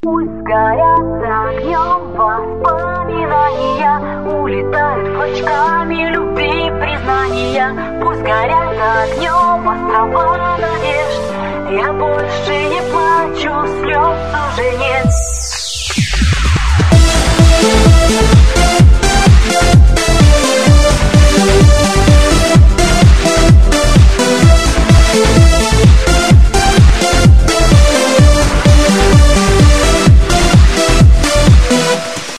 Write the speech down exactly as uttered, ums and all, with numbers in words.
Пусть горят огнем воспоминания, улетают клочками любви признания. Пусть горят огнем острова надежд, я больше не плачу, слез уже нет.